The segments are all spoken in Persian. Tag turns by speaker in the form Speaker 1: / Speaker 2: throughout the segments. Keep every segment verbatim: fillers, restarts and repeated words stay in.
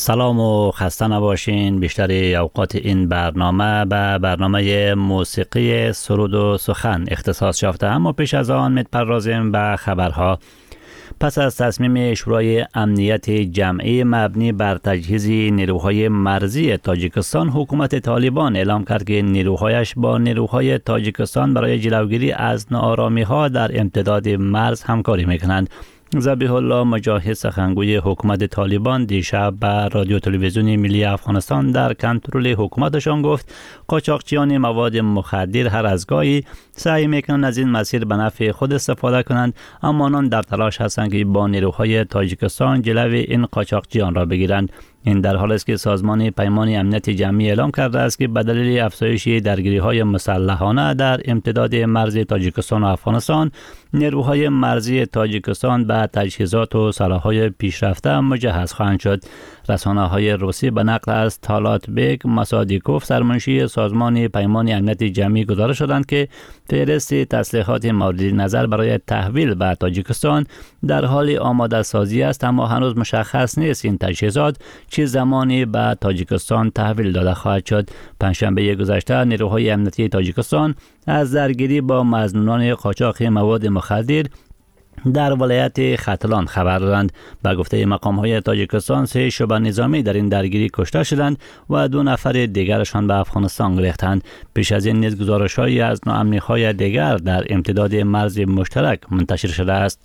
Speaker 1: سلام و خسته نباشین. بیشتر اوقات این برنامه به برنامه موسیقی سرود و سخن اختصاص یافته، اما پیش از آن می‌پردازیم به خبرها. پس از تصمیم شورای امنیت جمعی مبنی بر تجهیز نیروهای مرزی تاجیکستان، حکومت طالبان اعلام کرد که نیروهایش با نیروهای تاجیکستان برای جلوگیری از ناآرامی‌ها در امتداد مرز همکاری می‌کنند. ذبیح الله مجاهد، سخنگوی حکومت طالبان، دیشب به رادیو تلویزیون ملی افغانستان در کنترل حکومتشان گفت قاچاقچیان مواد مخدر هر از گاهی سعی میکنند از این مسیر به نفع خود استفاده کنند، اما آنان در تلاش هستند که با نیروهای تاجیکستان جلوی این قاچاقچیان را بگیرند. این در حالی است که سازمان پیمان امنیت جمعی اعلام کرده است که به دلیل افزایش درگیری‌های مسلحانه در امتداد مرز تاجیکستان و افغانستان، نیروهای مرزی تاجیکستان به تجهیزات و سلاح‌های پیشرفته مجهز خواهند شد. رسانه‌های روسی به نقل از تالات بیگ مسادیکوف، سرمنشی سازمان پیمان امنیت جمعی، گزارش دادند که فهرست تسلیحات مورد نظر برای تحویل به تاجیکستان در حال آماده سازی است، اما هنوز مشخص نیست این تجهیزات چه زمانی به تاجیکستان تحویل داده خواهد شد. پنجشنبه گذشته نیروهای امنیتی تاجیکستان از درگیری با مظنونان قاچاق مواد مخدر در ولایت ختلان خبر دادند. به گفته مقام‌های تاجیکستان، سه شعبه نظامی در این درگیری کشته شدند و دو نفر دیگرشان به افغانستان گریختند. پیش از این نیز گزارش‌هایی از ناامنی‌های دیگر در امتداد مرز مشترک منتشر شده است.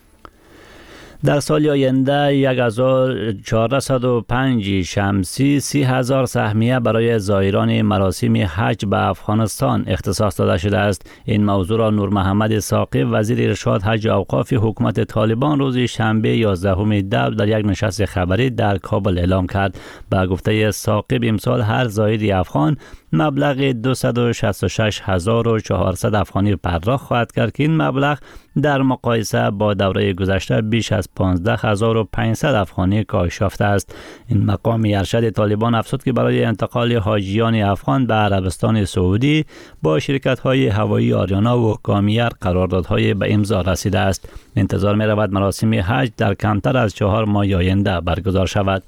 Speaker 1: در سال آینده یک هزار و چهارصد و پنج شمسی سی هزار سهمیه برای زائران مراسم حج به افغانستان اختصاص داده شده است. این موضوع را نور محمد ساقی، وزیر ارشاد، حج و اوقاف حکومت طالبان، روز شنبه یازدهم دی در یک نشست خبری در کابل اعلام کرد. به گفته ساقی، امسال هر زائر افغان مبلغ دویست و شصت و شش هزار و چهارصد افغانی پرداخت خواهد کرد که این مبلغ در مقایسه با دوره گذشته بیش از پانزده هزار و پانصد افغانی کاهش یافته است. این مقام ارشد طالبان افزود که برای انتقال حاجیان افغان به عربستان سعودی با شرکت‌های هوایی آریانا و کامیر قراردادهای به امضا رسیده است. انتظار می‌رود مراسم حج در کمتر از چهار ماه آینده برگزار شود.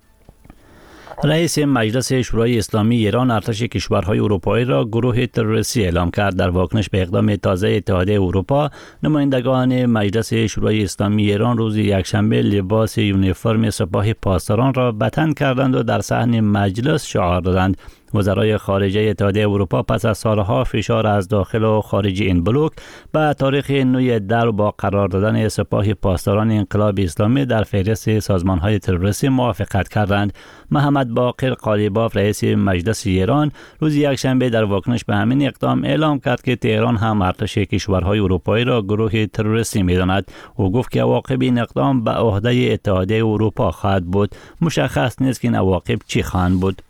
Speaker 1: رئیس مجلس شورای اسلامی ایران ارتش کشورهای اروپایی را گروه تروریستی اعلام کرد. در واکنش به اقدام تازه اتحادیه اروپا، نمایندگان مجلس شورای اسلامی ایران روز یکشنبه لباس یونیفرم سپاه پاسداران را به تن کردند و در صحن مجلس شعار دادند. وزرای خارجه اتحادیه اروپا پس از سالها فشار از داخل و خارج این بلوک به تاریخ نو در با قرار دادن سپاه پاسداران انقلاب اسلامی در فهرست سازمان‌های تروریستی موافقت کردند. محمد باقر قالیباف، رئیس مجلس ایران، روز یکشنبه در واکنش به همین اقدام اعلام کرد که تهران هم ارتش کشورهای اروپایی را گروه تروریستی می‌داند. او گفت که عواقب این اقدام به عهده اتحادیه اروپا خواهد بود. مشخص نیست که این عواقب چی خواهند بود.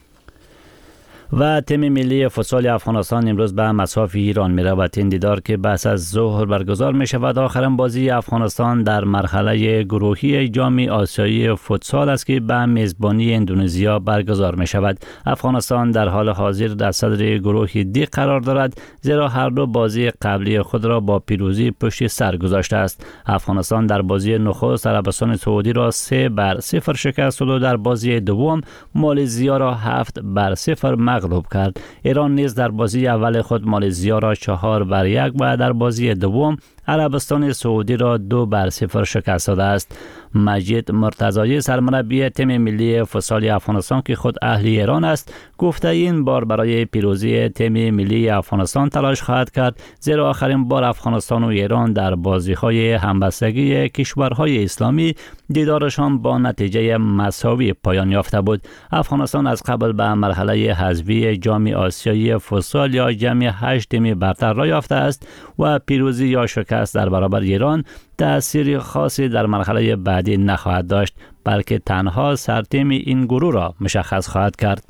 Speaker 1: و تیم ملی فوتسال افغانستان امروز به مصاف ایران می رود. این دیدار که پس از ظهر برگزار می شود آخرین بازی افغانستان در مرحله گروهی جام آسیایی فوتسال است که به میزبانی اندونزیا برگزار می شود. افغانستان در حال حاضر در صدر گروه دی قرار دارد، زیرا هر دو بازی قبلی خود را با پیروزی پشت سر گذاشته است. افغانستان در بازی نخست عربستان سعودی را سه بر صفر شکست و در بازی دوم مالزیا را هفت بر صفر مغلوب کرد. ایران نیز در بازی اول خود مالزیا را چهار بر یک و در بازی دوم عربستان سعودی را دو بر صفر شکست داده است. مجید مرتضایی، سرمربی تیم ملی فوتسال افغانستان که خود اهل ایران است، گفته این بار برای پیروزی تیم ملی افغانستان تلاش خواهد کرد، زیرا آخرین بار افغانستان و ایران در بازی‌های همبستگی کشورهای اسلامی دیدارشان با نتیجه مساوی پایان یافته بود. افغانستان از قبل به مرحله حذفی جام آسیایی فوتسال یا جام هشت تیم برتر را یافته است و پیروزی یا شکست در برابر ایران تأثیر خاصی در مرحله بعدی نخواهد داشت، بلکه تنها سرتیم این گروه را مشخص خواهد کرد.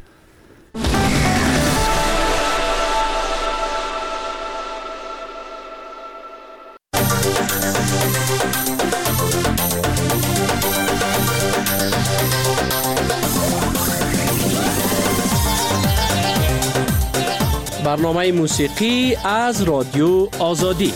Speaker 2: برنامه موسیقی از رادیو آزادی.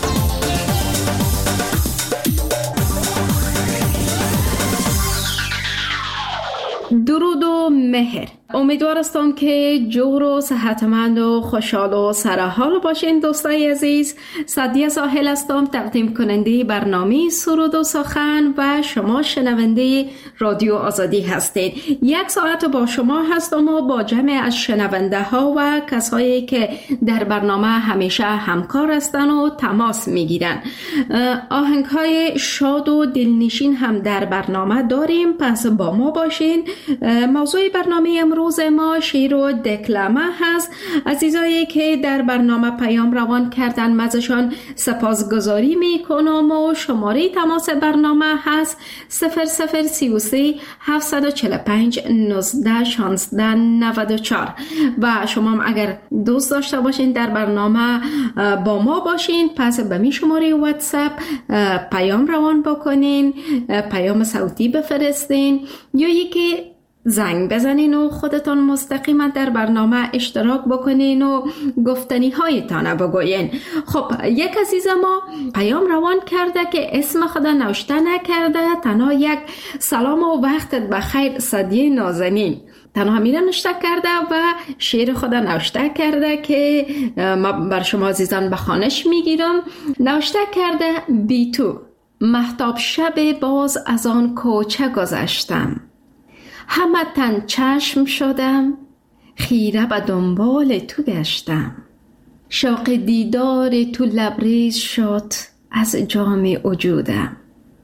Speaker 3: مهر. امیدوار هستم که جور و صحتمند و خوشحال و سرحال باشین. دوستای عزیز، سعدیه ساحل هستم، تقدیم کننده برنامه سرود و سخن و شما شنونده رادیو آزادی هستید. یک ساعت با شما هستم و با جمع از شنونده ها و کسایی که در برنامه همیشه همکار هستن و تماس میگیرن. آهنگ های شاد و دلنشین هم در برنامه داریم، پس با ما باشین. موضوع برنامه امروز ما شعر و دکلمه هست. عزیزایی که در برنامه پیام روان کردن ازشان سپاسگزاری میکنم و شماره تماس برنامه هست صفر صفر سی و سه هفتصد و چهل و پنج نوزده شانزده نود و چهار. و شما هم اگر دوست داشته باشین در برنامه با ما باشین، پس به می شماره واتساپ پیام روان بکنین، پیام صوتی بفرستین یا یکی زنگ بزنین و خودتان مستقیما در برنامه اشتراک بکنین و گفتنی هایتان بگوین. خب یک عزیز ما پیام روان کرده که اسم خود نوشته نکرده، تنها یک سلام و وقتت بخیر سعدیه نازنین تنها میره نوشته کرده و شعر خود نوشته کرده که ما بر شما عزیزان بخوانش میگیرم. نوشته کرده: بی تو مهتاب شب باز از آن کوچه گذشتم، همه تن چشم شدم، خیره به دنبال تو گشتم، شوق دیدار تو لبریز شد از جام وجودم،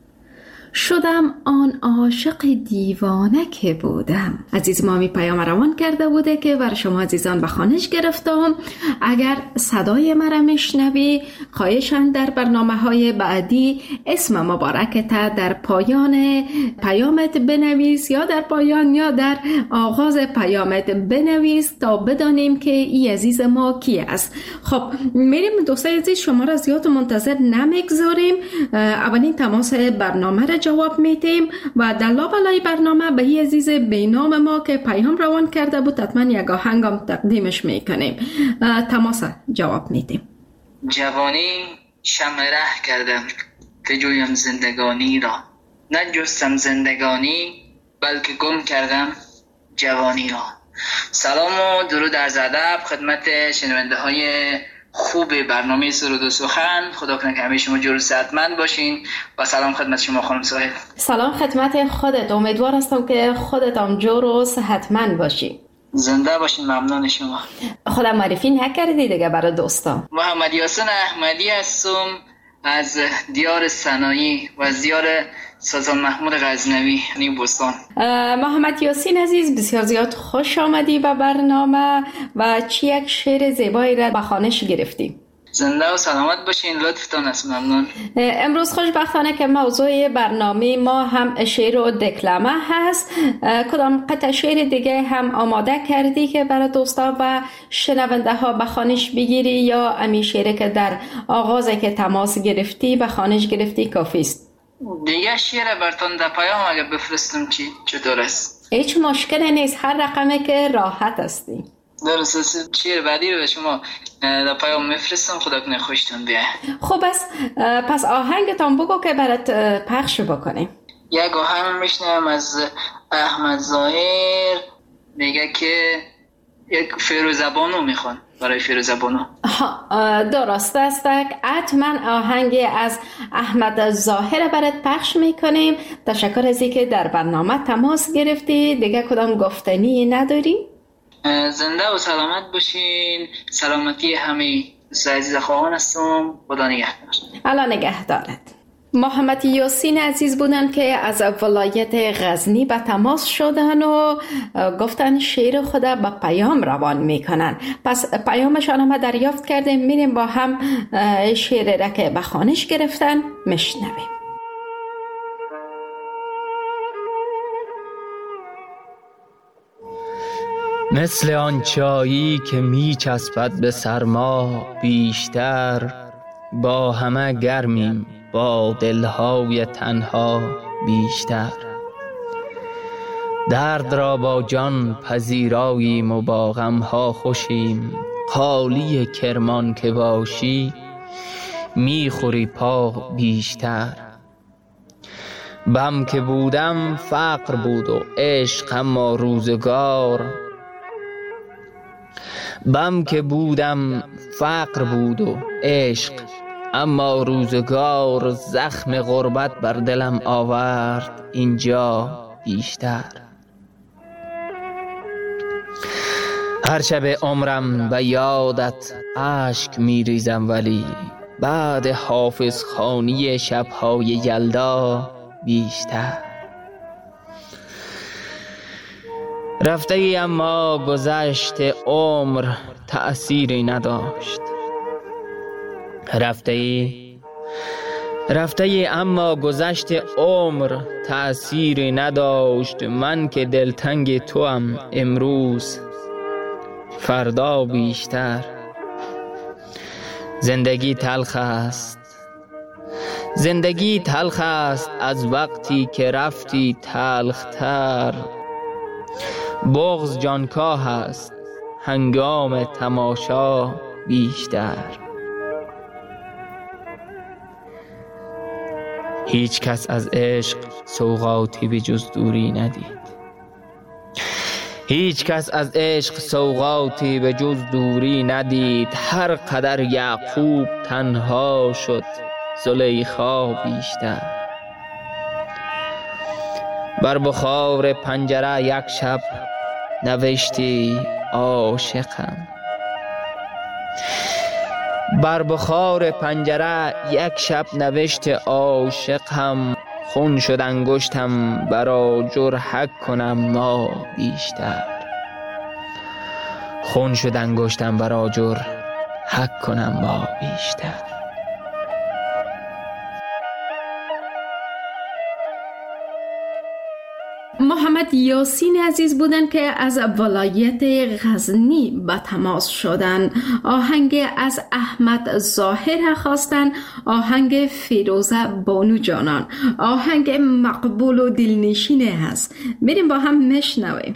Speaker 3: شدم آن عاشق دیوانه که بودم. عزیز ما می پیام روان کرده بوده که بر شما عزیزان بخوانش گرفتم. اگر صدای مرا میشنوی، خواهشاً در برنامه های بعدی اسم مبارکت در پایان پیامت بنویس یا در پایان یا در آغاز پیامت بنویس تا بدانیم که این عزیز ما کی است. خب میریم دوستای عزیز، شما را زیاد منتظر نمیگذاریم. اولین تماس برنامه را جواب میدیم و در لابلای برنامه به این عزیز بینام ما که پیام روان کرده بود حتما یک آهنگم تقدیمش میکنیم. تماس جواب میدیم.
Speaker 4: جوانی شمع ره کردم که جویم زندگانی را، نجستم زندگانی بلکه گم کردم جوانی را. سلام و درود عرض ادب خدمت شنونده های خوب برنامه سرود و سخن. خدا کنه که همه شما جور و صحتمند باشین و سلام خدمت شما خانم ساحل.
Speaker 3: سلام خدمت خودت، امیدوار هستم که خودت هم جور و صحتمند باشی.
Speaker 4: زنده باشین. ممنون شما.
Speaker 3: خودم معرفی نکردی دیگه برای دوستان.
Speaker 4: محمد یاسین احمدی هستم از دیار سنایی و از دیار سلطان محمود غزنوی یعنی بستان.
Speaker 3: محمد یاسین عزیز، بسیار زیاد خوش آمدی به برنامه و چی یک شعر زیبایی را به خوانش گرفتی.
Speaker 4: زنده و سلامت باشین، لطفتان است. ممنون.
Speaker 3: امروز خوشبختانه که موضوع برنامه ما هم شعر و دکلمه هست. کدام قطع شعر دیگه هم آماده کردی که برای دوستا و شنونده ها به خوانش بگیری یا امی شعری که در آغازی که تماس گرفتی به خوانش گرفتی کافی است؟
Speaker 4: دیگه شعر براتون در پیام اگه بفرستم چی چطور است؟
Speaker 3: هیچ مشکلی نیست، هر رقمی که راحت هستی.
Speaker 4: درست. شعر بعدی رو به شما در پیام میفرستم. خدا کنه خوشتون بیاد.
Speaker 3: خب بس پس آهنگتان بگو که برات پخش بکنیم.
Speaker 4: یک آهنگ میشنم از احمد ظاهر، میگه که یک فیروزبانو میخوان برای فیروزبانو.
Speaker 3: درست است. حتما آهنگ از احمد ظاهر برات پخش میکنیم. تشکر از اینکه در برنامه تماس گرفتی. دیگه کدام گفتنی نداری؟
Speaker 4: زنده و سلامت باشین. سلامتی همه عزیز خواهان هستم. خدا نگهدار.
Speaker 3: الله نگهدارت. محمد یاسین عزیز بودن که از ولایت غزنی به تماس شدن و گفتن شعر خود به پیام روان میکنن. پس پیامشان هم دریافت کردیم، میریم با هم شعر را که به خوانش گرفتن میشنویم.
Speaker 5: مثل آن چایی که می چسبد به سرما بیشتر، با همه گرمیم با دلهای تنها بیشتر. درد را با جان پذیراییم و با غمها خوشیم، خالی کرمان که باشی میخوری پا بیشتر. بم که بودم فقر بود و عشق اما روزگار، بم که بودم فقر بود و عشق اما روزگار، زخم غربت بر دلم آورد اینجا بیشتر. هر شب عمرم به یادت اشک می ریزم، ولی بعد حافظ خوانی شبهای یلدا بیشتر. رفته ای اما گذشت عمر تأثیری نداشت، رفته ای رفته ای اما گذشت عمر تأثیری نداشت. من که دلتنگ توام امروز فردا بیشتر. زندگی تلخ است، زندگی تلخ است از وقتی که رفتی تلختر. بغض جانکاه است هنگام تماشا بیشتر. هیچ کس از عشق سوغاتی به جز دوری ندید، هیچ کس از عشق سوغاتی به جز دوری ندید. هر قدر یعقوب تنها شد زلیخا بیشتر. بر بخار پنجره یک شب نوشتی عاشقم، بر بخار پنجره یک شب نوشت عاشقم. خون شد انگشتم برا جرحک کنم ما بیشتر، خون شد انگشتم برا جرحک کنم ما بیشتر.
Speaker 3: محمد یاسین عزیز بودن که از ولایت غزنی به تماس شدن. آهنگ از احمد ظاهر خواستن، آهنگ فیروزه بانو جانان، آهنگ مقبول و دلنشینه هست. بریم با هم مشنویم.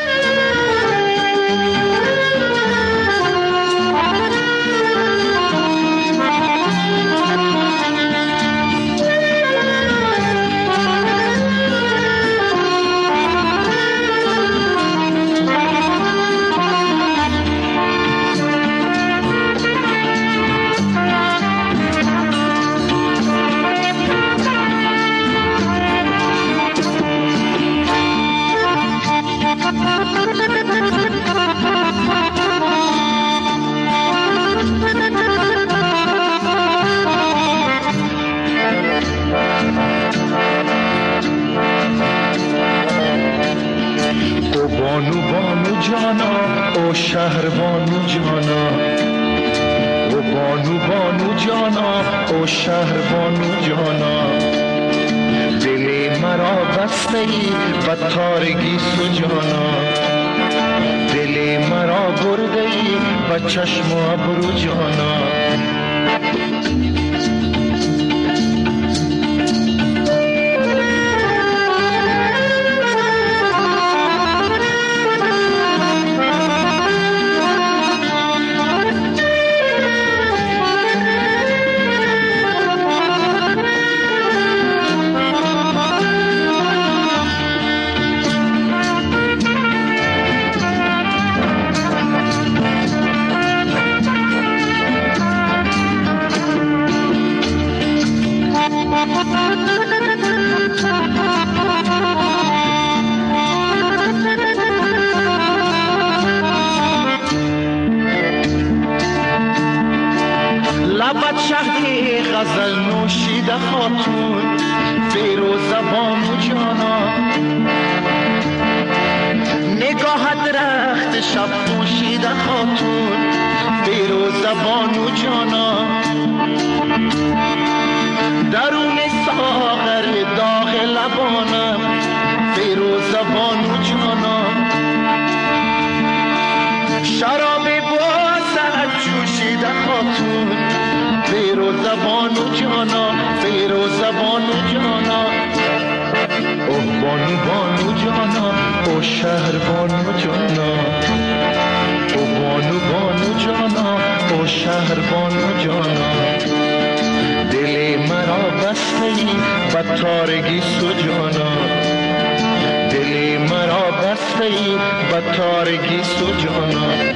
Speaker 6: بانو بانو جانا او شهر بانو جانا، او بانو بانو جانا او شهر بانو جانا. دل مرا بسته ای و تارگی سجانا، دل مرا برده ای و چشم و ابرو جانا. لبت شهدی غزل نوشیده خاتون، فیروزه بانو جانا. نگاهت رخت شب پوشیده خاتون، فیروزه بانو جانا. درون ساغر داغ لبانم، فیروزه بانو جانا. شراب بازت جوشیده خاتون، فیروزه بانو جانا، فیروزه بانو جانا. اوه بانو بانو جانا، او شهر بانو جانا. او بانو بانو جانا، او شهر بانو جانا. دل مرا بسته ای به تارگی سجانا، دلی مرا بسته ای به تارگی سجانا.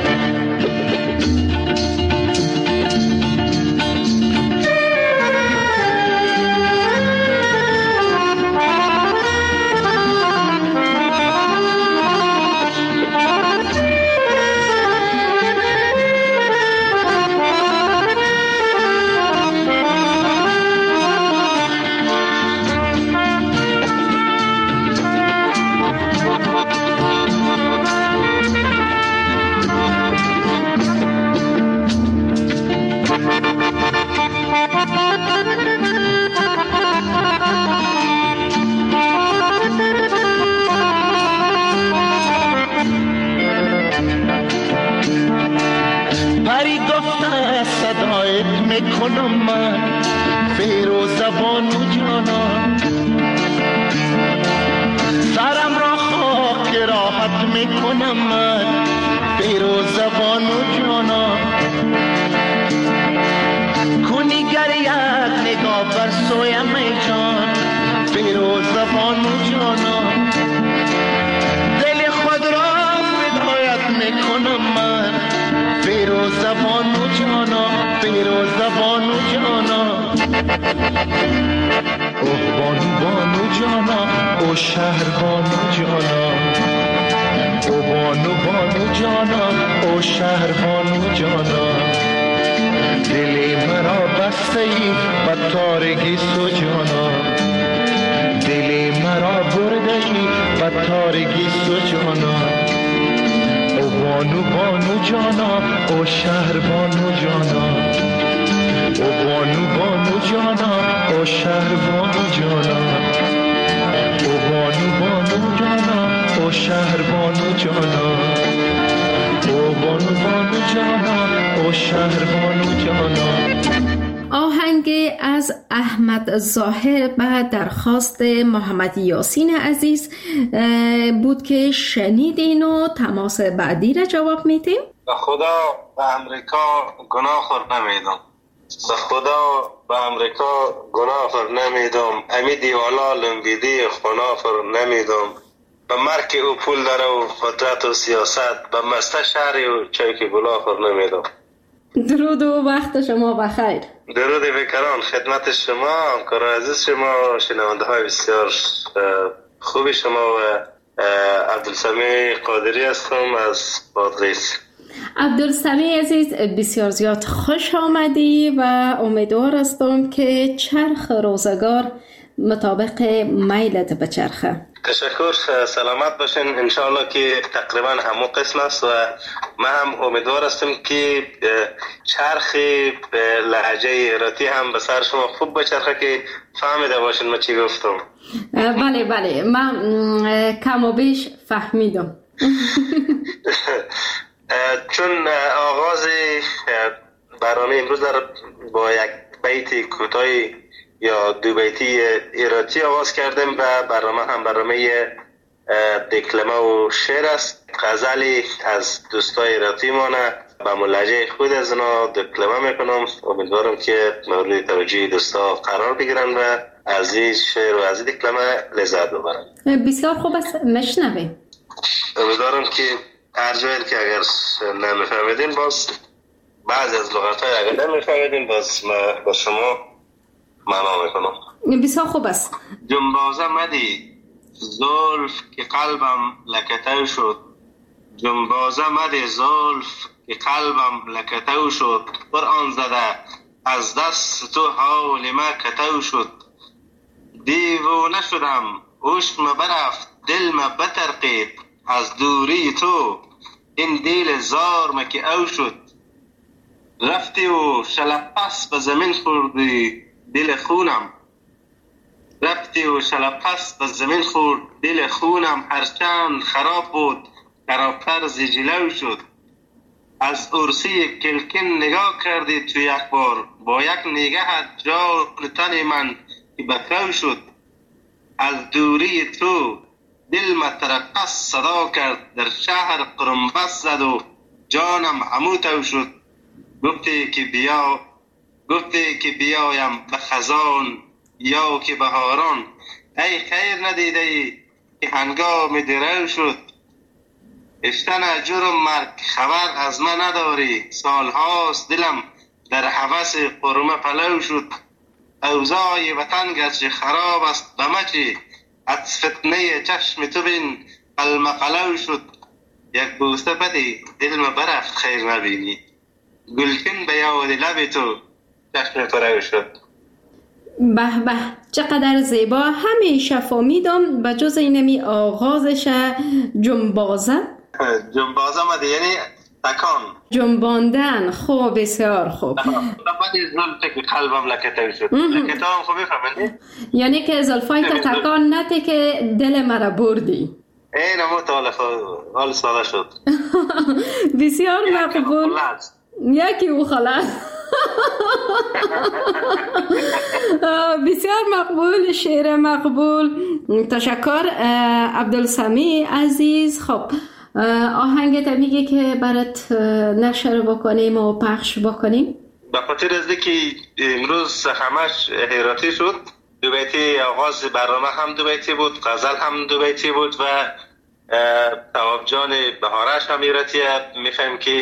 Speaker 6: میکنم من فیروز زبان و جانا، سرم را خاک راحت میکنم من فیروز زبان و جانا. کنی گر یک نگاه بر سویم ای جان فیروز زبان و جانا، دل خود را فدایت میکنم من فیروز زبان و جانا، فیروز زبان و جانا. اوه بانو بانو جانا، او شهر بانو جانا، او بانو بانو جانا، او شهر بانو جانا. دلی مرا بسته ای به تارگی سجانا، دلی مرا برده ای به تارگی سجانا. او بانو بانو جانا، او شهر بانو جانا، او بانو بانو جانا، او شهر بانو جانا، او بانو بانو جانا، او شهر بانو جانا، او بانو بانو جانا، او شهر بانو جانا.
Speaker 3: آهنگ از احمد ظاهر به درخواست محمد یاسین عزیز بود که شنیدین و تماس بعدی را جواب میدیم.
Speaker 7: به خدا به امریکا گناه خور نمیدم، به خدا به امریکا گناه خور نمیدم، امی دیوالا لنبیدی خنا خور نمیدم. به مرک او پول داره و قدرت و سیاست، به مسته شهری و چایک گلا خور نمیدم.
Speaker 3: درود و وقت شما بخیر.
Speaker 7: درود بکران خدمت شما، همکار عزیز شما، شنونده های بسیار خوبی شما و عبدالسمی قادری هستم از بادغیس.
Speaker 3: عبدالسمی عزیز بسیار زیاد خوش آمدی و امیدوار هستم که چرخ روزگار مطابق میلت بچرخه.
Speaker 7: تشکر، سلامت باشین. انشاءالله که تقریبا همون قسم است و من هم امیدوار هستم که چرخ لهجه ایراتی هم به سر شما خوب بچرخه که فهمیده باشین ما چی گفتم.
Speaker 3: بله بله من کم و بیش فهمیدم.
Speaker 7: چون آغاز برنامه امروز در با یک بیت کوتاهی یا دو بیتی ایراتی آغاز کردیم و برنامه هم برنامه دکلمه و شعر است. غزلی از دوستای ایراتی مانه به ملحجه خود از اونا دکلمه میکنم. امیدوارم که مورد توجه دوستا قرار بگیرن و از این شعر و از این دکلمه لذت ببرن.
Speaker 3: بسیار خوب است، مشنویم.
Speaker 7: امیدوارم که هر جایی که اگر نمیفهمیدین باز بعضی از لغت های اگر نمیفهمیدین باز ما با شما معنا میکنم.
Speaker 3: بسیار خوب است.
Speaker 7: جنبازه مدی زلف که قلبم لکتو شد، جنبازه مدی زلف که قلبم لکتو شد، قرآن زده از دست تو حال ما کتو شد. دیوانه شدم عشق ما برفت دل ما بترقید، از دوری تو این دل زار ما که او شد. رفتی و شلپس به زمین خوردی دل خونم، رفتی و شلپس به زمین خورد دل خونم، هرچند خراب بود خرابتر ز جلو شد. از عرصی کلکن نگاه کردی تو یک بار، با یک نگاهت جان تن من که بکرو شد. از دوری تو دل مترقص صدا کرد، در شهر قرنبس زد و جانم عموتو شد. گفتی که بیا گفتی که بیایم به خزان، یا که بهاران ای خیر ندیده ای که هنگام درو شد. اشتن جرم مرگ خبر از من نداری، سالهاست دلم در هوس قرمه پلو شد. اوضاع وطن گرچه خراب است بمچی، از فتنه چشم تو بین المقلو شد. یک بوسه بدی علم برفت خیر نبینی، گلچین به یاد لب تو چشم تو رو شد.
Speaker 3: به به چقدر زیبا. همیشه فهمیدم به جز اینمی آغازش جنبازه
Speaker 7: جنبازه مده یعنی تکان
Speaker 3: جنباندن. خوب، بسیار خوب.
Speaker 7: بعد زلفت که قلبم لکته شد. لکته هم خوبی فهمیدی؟
Speaker 3: یعنی که زلفای تا تکان نته که دل مرا بردی.
Speaker 7: این همون تا حال ساده شد.
Speaker 3: بسیار مقبول. یکی او خلاص. بسیار مقبول، شعر مقبول. تشکر عبدالسمی عزیز. خب آهنگت میگه که برات نشر بکنیم و پخش بکنیم.
Speaker 7: به خاطر از که امروز همش هیراتی شد، دو بیتی آغاز برنامه هم دو بیتی بود، غزل هم دو بیتی بود و تواب جان بهارش هم هیراتیه. میخوایم که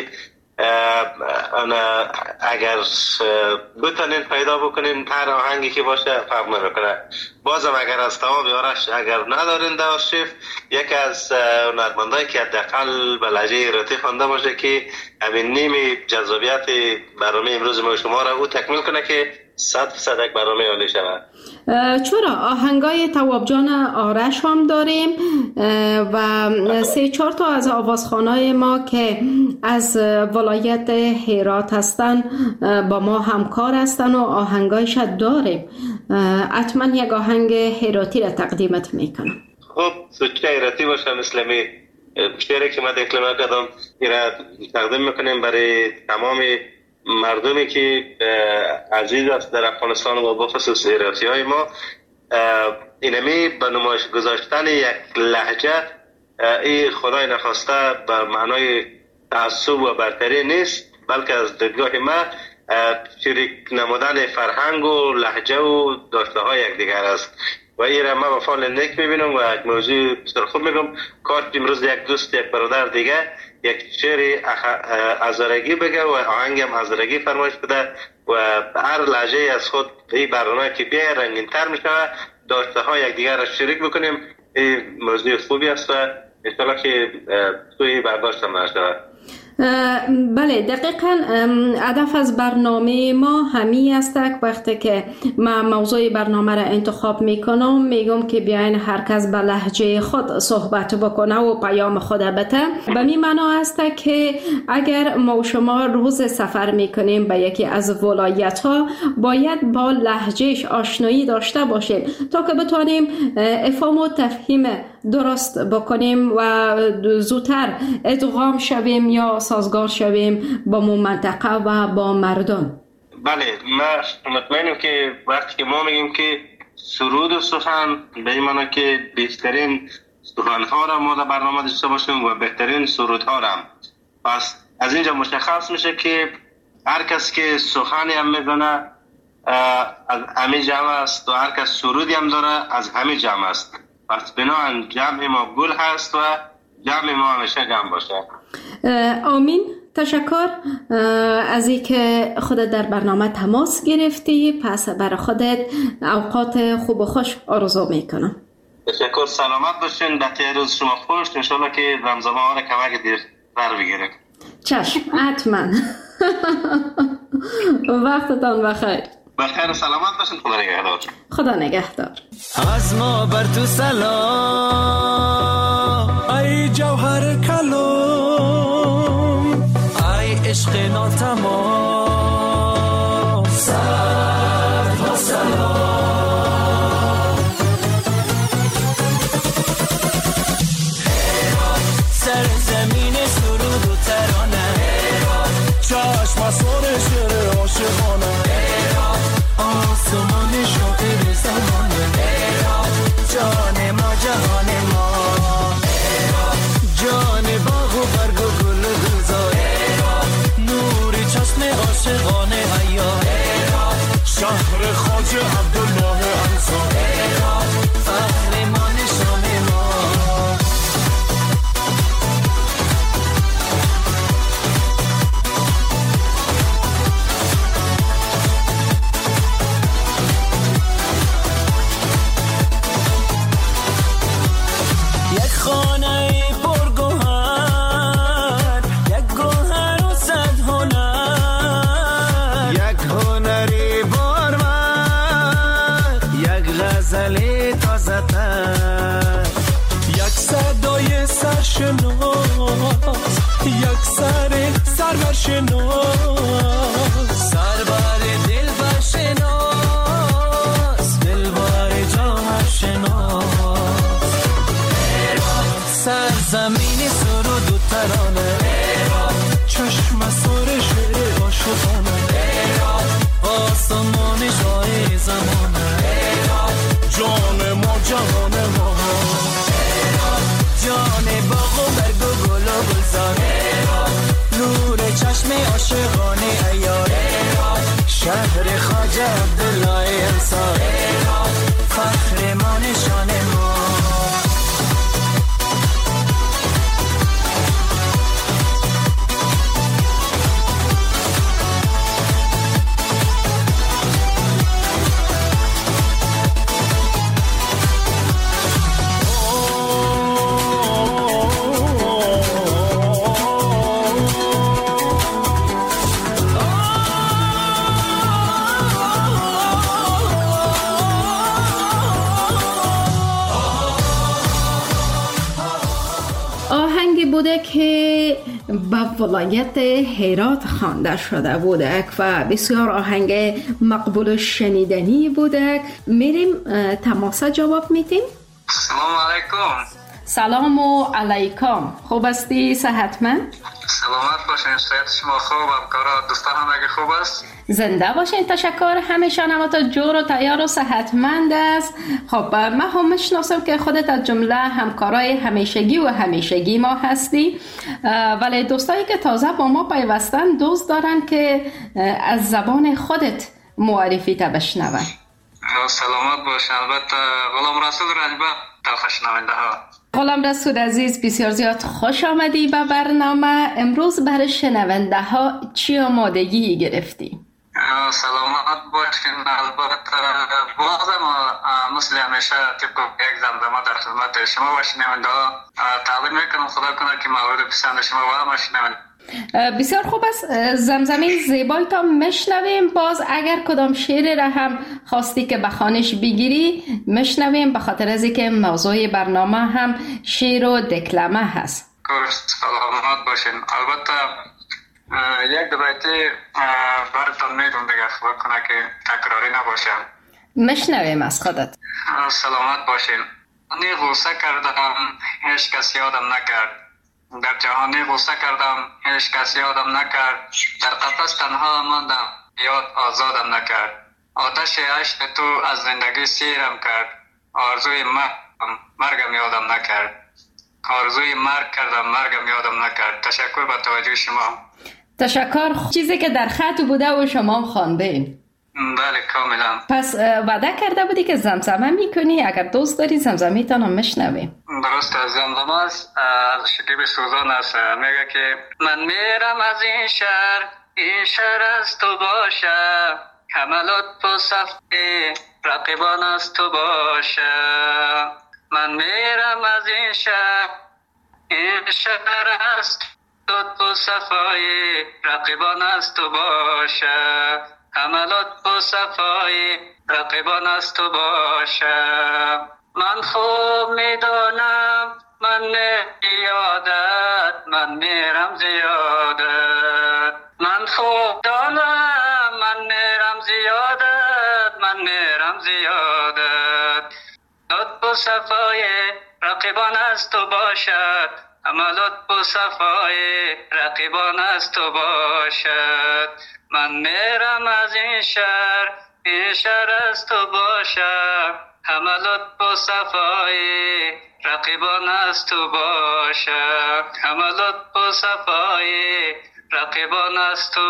Speaker 7: اگر بتونین پیدا بکنین هر آهنگی که باشه فرق نمیکنه. بازم اگر از تواب یارش اگر ندارین در آرشیف، یکی از هنرمندایی که حداقل به لهجه ایراتی خوانده باشه که همین نیم جذابیت برنامه امروز ما شما را او تکمیل کنه که صد درصد یک برنامه عالی شود.
Speaker 3: چرا آهنگای تواب جان آرش هم داریم و سه چهار تا از آوازخوانای ما که از ولایت هرات هستن با ما همکار هستن و آهنگایش داریم. حتما یک آهنگ هراتی را تقدیمت میکنم.
Speaker 7: خب سوچه هراتی باشه مثل می شعری که ما دکلمه کردم ایرا تقدیم میکنیم برای تمام مردمی که عزیز است در افغانستان و با خصوص هراتی های ما. اینمی به نمایش گذاشتن یک لهجه این خدای نخواسته به معنای تعصب و برتری نیست، بلکه از دیدگاه ما شریک نمودن فرهنگ و لهجه و داشته های یک دیگر است و این را ما به فعل نیک میبینم و یک موضوع بسیار خوب میگم. کاش امروز یک دوست یک برادر دیگه یک شعر ازارگی بگه و آهنگ هم ازارگی فرمایش بده و هر لهجه از خود این برنامه که بیا رنگین تر میشه داشته ها یک دیگر را شریک بکنیم. این موضوع خوبی است و انشاءالله که توی برداشت هم نشود.
Speaker 3: بله دقیقاً هدف از برنامه ما همی است که وقتی که ما موضوع برنامه را انتخاب میکنم میگم که بیاین هر کس به لهجه خود صحبت بکنه و پیام خود بده. به می معنا است که اگر ما شما روز سفر میکنیم به یکی از ولایت ها باید با لهجهش آشنایی داشته باشیم تا که بتونیم افهام و تفهیم درست بکنیم و زودتر ادغام شویم یا سازگار شویم با مو منطقه و با مردم.
Speaker 7: بله ما مطمئنم که وقتی که ما میگیم که سرود و سخن به این معنی که بهترین سخنها را ما در برنامه داشته باشیم و بهترین سرودها را هم. پس از اینجا مشخص میشه که هر کس که سخنی هم میزنه از همه جمع است و هر کس سرودی هم داره از همه جمع است. پس بنابراین جمع ما گل هست و جمع ما همیشه جمع باشه.
Speaker 3: آمین. تشکر از این که خودت در برنامه تماس گرفتی. پس برای خودت اوقات خوب و خوش آرزو میکنم.
Speaker 7: تشکر. سلامت باشین. در روز شما خوش. انشالله که رمضان ها را کمک دیر بر بگیره.
Speaker 3: چشم حتما. وقتتان بخیر.
Speaker 7: بخیر سلامت باشین. خدا نگهدار.
Speaker 3: خدا نگهدار.
Speaker 8: از ما بر تو سلام ای جوهر کلام ای عشق ناتمام صد و سلام. سر زمین سرود و ترانه چشم اصار شعر عاشقانه آسمان شاعر زمانه جان ما جهان ما جان باغ و برگ و گل و گلزار نور چشم غزل تازه تر. یک صدای سرشناس، یک سر سرور شناس، سرور دلبر شناس، دلبر جامر شناس. سرزمین سرود و ترانه، چشم سر شعر عاشقانه، آسمان جای زمانه، جان ما جهان ما، جان باغ و برگ و گل و گلزار، نور چشم عاشقانه عیار، شهر خواجه عبدالله انصار، فخر ما نشان ما.
Speaker 3: بوده که به ولایت هرات خوانده شده بوده و بسیار آهنگ مقبول و شنیدنی بوده. میریم تماسه جواب میتیم.
Speaker 7: سلام علیکم.
Speaker 3: سلام و علیکم. خوب هستی؟ صحتمند؟
Speaker 7: سلامت باشین. صحت شما خوب؟ همکارا دوستان همگی خوب است؟
Speaker 3: زنده باشین. تشکر. همیشه نمات جور و تیار و صحتمند است. خب من هم میشناسم که خودت از جمله همکارای همیشگی و همیشگی ما هستی، ولی دوستایی که تازه با ما پیوستن دوست دارن که از زبان خودت معرفی تا بشنون.
Speaker 7: سلامت باشین. البته غلام رسول رنجبه تا شنونده ها.
Speaker 3: غلام رسول عزیز بسیار زیاد خوش آمدی به برنامه. امروز برای شنونده ها چی آمادگی گرفتی؟
Speaker 7: سلامت باشین. البته بازم مثل همیشه طبق یک زمزمه در خدمت شما و شنونده ها تعلیم میکنم. خدا کنه که مورد پسند شما و همه شنونده.
Speaker 3: بسیار خوب است. زمزمه زیبای تا مشنویم. باز اگر کدام شعر را هم خواستی که بخوانش بگیری مشنویم، به خاطر از اینکه موضوع برنامه هم شعر و دکلمه هست.
Speaker 7: سلامت باشین. البته یک دو بیتی براتون میدونم دیگه، خدا کنه که تکراری نباشه.
Speaker 3: مشنویم از خودت.
Speaker 7: سلامت باشین. نی غوصه کردم هیچ کس یادم نکرد، در جهانی غوصه کردم هیچ کس یادم نکرد، در قفس تنها ماندم یاد آزادم نکرد، آتش عشق تو از زندگی سیرم کرد، آرزوی مرگم مرگم یادم نکرد، آرزوی مرگ کردم مرگم یادم نکرد. تشکر به توجه شما.
Speaker 3: تشکر. چیزی که در خط بوده و شما هم خواندین.
Speaker 7: بله کاملا.
Speaker 3: پس وعده کرده بودی که زمزمه میکنی. اگر دوست داری زمزمه تانو مشنویم.
Speaker 7: درست. زمزمه است از شکیب سوزان است. میگه که من میرم از این شهر، این شهر از تو باشه، حملات تو صفحه رقیبان از تو باشه. من میرم از این شهر، این شهر از تو تو صفای رقیبان از تو باشه، حملات تو صفای رقیبان از تو باشه. من خوب میدانم من یادت، من میرم زیادت، من خوب دانم من میرم زیادت، من میرم زیادت. لطف و صفای رقیبان از تو باشد، عملات و صفای رقیبان از تو باشد. من میرم از این شهر، این شهر از تو باشد، حملات و صفای رقیبان از تو باشد، حملات و صفای رقیبان از تو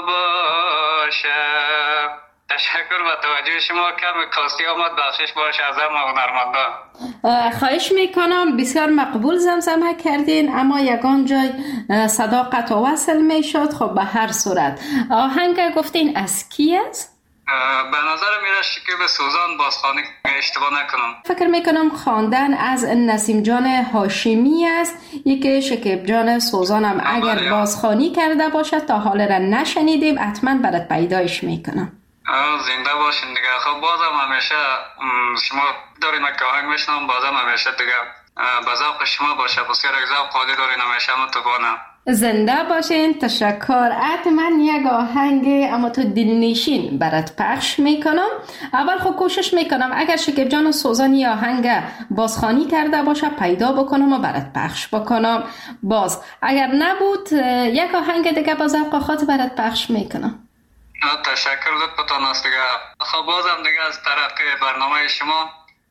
Speaker 7: باشد. تشکر به توجه شما. کم کاستی آمد بخشش باشه از همه هنرمندان.
Speaker 3: خواهش میکنم. بسیار مقبول زمزمه کردین، اما یگان جای صدا قطع و وصل میشد. خب به هر صورت آهنگ گفتین از کی است؟
Speaker 7: به نظر میره شکیب سوزان بازخوانی اشتباه نکنم.
Speaker 3: فکر میکنم خواندن از نسیم جان هاشمی است. یکی شکیب جان سوزانم اگر بازخوانی کرده باشد تا حال را نشنیدیم، حتما برات پیدایش میکنم.
Speaker 9: زنده باشین دیگه. خب بازم همیشه شما دارین که آهنگ میشنم، بازم همیشه دیگه به ذوق شما باشه، بسیار یک ذوق عالی دارین همیشه متوانه.
Speaker 3: زنده باشین. تشکر. من یک آهنگ اما تو دلنشین برات پخش میکنم. اول خب کوشش میکنم اگر شکیب جان و سوزانی آهنگ بازخوانی کرده باشه پیدا بکنم و برات پخش بکنم. باز اگر نبود یک آهنگ دیگه با ذوق خاطر برات پخش میکنم.
Speaker 9: تشکر لطفتان است دیگه. خب بازم دیگه از طرف برنامه شما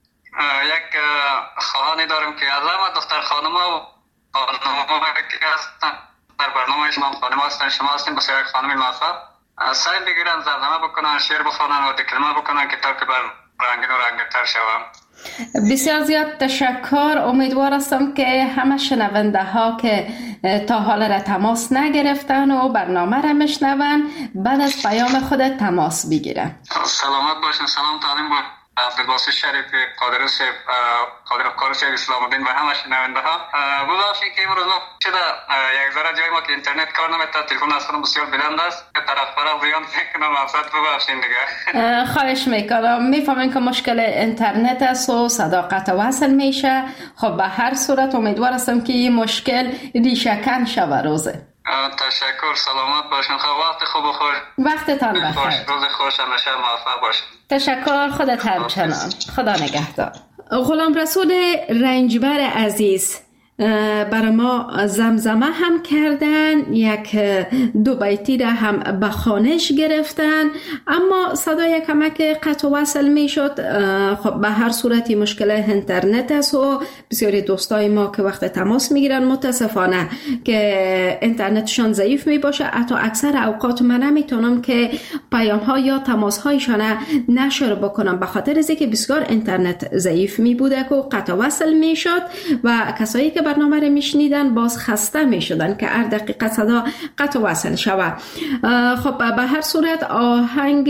Speaker 9: یک خواهانی داریم که از همه دختر خانم ها و خانم ها که هستن در برنامه شما خانم هستن، شما هستین بسیار یک خانم موفق، سعی بگیرن زمزمه بکنن، شعر بخونن و دکلمه بکنن که تا که بر رنگین و رنگتر شوم.
Speaker 3: بسیار زیاد تشکر. امیدوار هستم که همه شنونده ها که تا حالا را تماس نگرفتن و برنامه را میشنون بعد از پیام خود تماس بگیرن.
Speaker 9: سلامت باشین. سلام تعلیم با عبدالباسط شریفی، قادر صاحب، قادر افکار صاحب، اسلام الدین و همه شنونده ها. ببخشید که امروز ما شده یک ذره جای ما که اینترنت کار نمیکنه، تلفن اصلا بسیار بلند است که طرف طرف زیان میکنم، افسد ببخشید دیگه. خواهش
Speaker 3: میکنم. میفهمین که مشکل اینترنت است و صدا قطع وصل میشه. خب به هر صورت امیدوار هستم که این مشکل ریشه کن شود روزه.
Speaker 9: تشکر. سلامت باشین. خب وقت خوب و خوش.
Speaker 3: وقتتان بخیر.
Speaker 9: روز خوش همیشه موفق باشین.
Speaker 3: تشکر. خودت همچنان. خدا نگهدار. غلام رسول رنجبر عزیز برای ما زمزمه هم کردن، یک دو بیتی را هم به خوانش گرفتن، اما صدای کمک قطع وصل می شد. خب به هر صورتی مشکل اینترنت است و بسیاری دوستای ما که وقت تماس می گیرن متاسفانه که اینترنتشان ضعیف می باشه، حتی اکثر اوقات من نمیتونم که پیام ها یا تماس هایشان نشر بکنم به خاطر از اینکه بسیار اینترنت ضعیف می بوده که قطع وصل می شد و کسایی که برنامه رو میشنیدن باز خسته میشدن که هر دقیقه صدا قطع وصل شود. خب به هر صورت آهنگ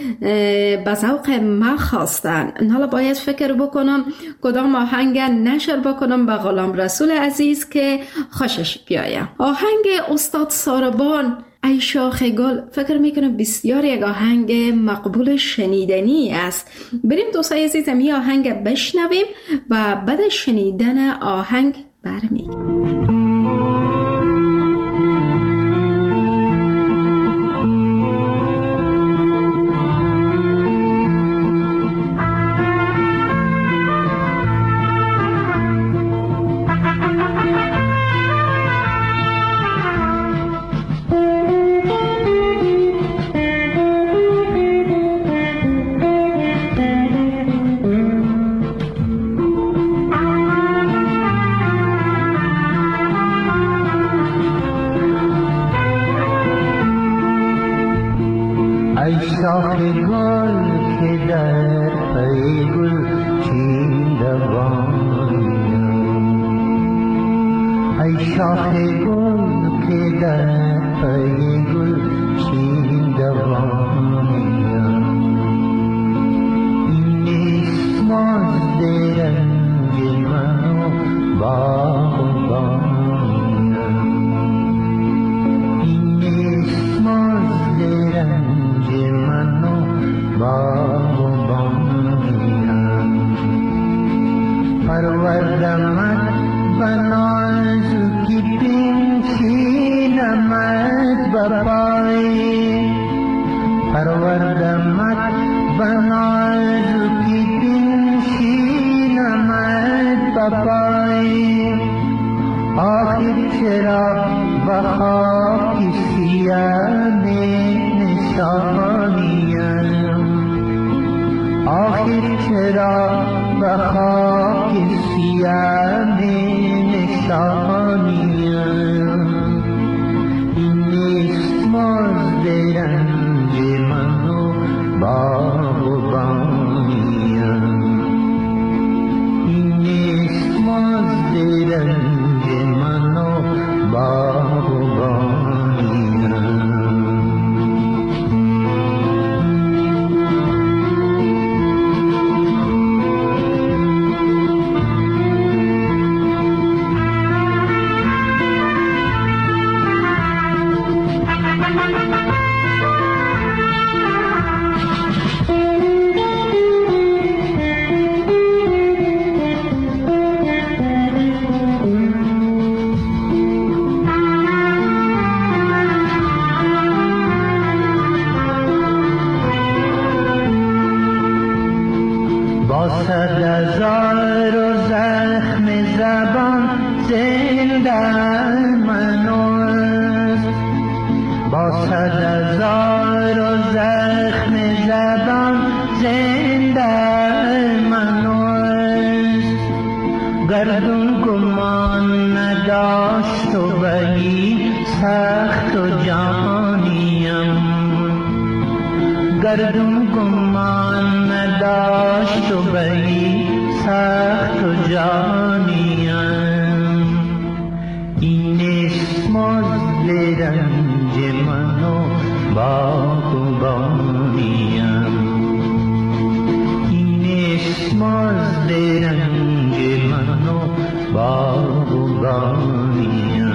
Speaker 3: به ذوق ما خواستن. حالا باید فکر بکنم کدام آهنگ نشر بکنم به غلام رسول عزیز که خوشش بیاید. آهنگ استاد ساربان ای شاخ گل فکر میکنم بسیار یک آهنگ مقبول شنیدنی است. بریم دوستای عزیزم این آهنگ بشنویم و بعد شنیدن آهنگ برمیگردیم.
Speaker 6: شاخ گل که در پی گل چیندوانیم، ای شاخ گل که در پی گل چیندوانیم، این نیست مازد رنج من و باغبانیم، این نیست مازد رنج من و باغبانیم، پروردمت بنازکی پنشینمت بپای، پروردمت بنازکی پنشینمت بپای، آخر چرا به خاک سیاه نشانیم، آخر چرا به خاک سیاه نشانیم، این نیست مازد رنج من و باغبانیم، این نیست مازد رنج من و باغبانیم. صد هزار و زخم زبان زنده منوست، با صد هزار و زخم زبان زنده منوست. گردون گمان نداشت و ولی سخت و جانیم، گردون گمان نداشت و ولی سخت و جانیم. این اسم مزد رنج من و باغبانیم، این اسم مزد رنج من و باغبانیم.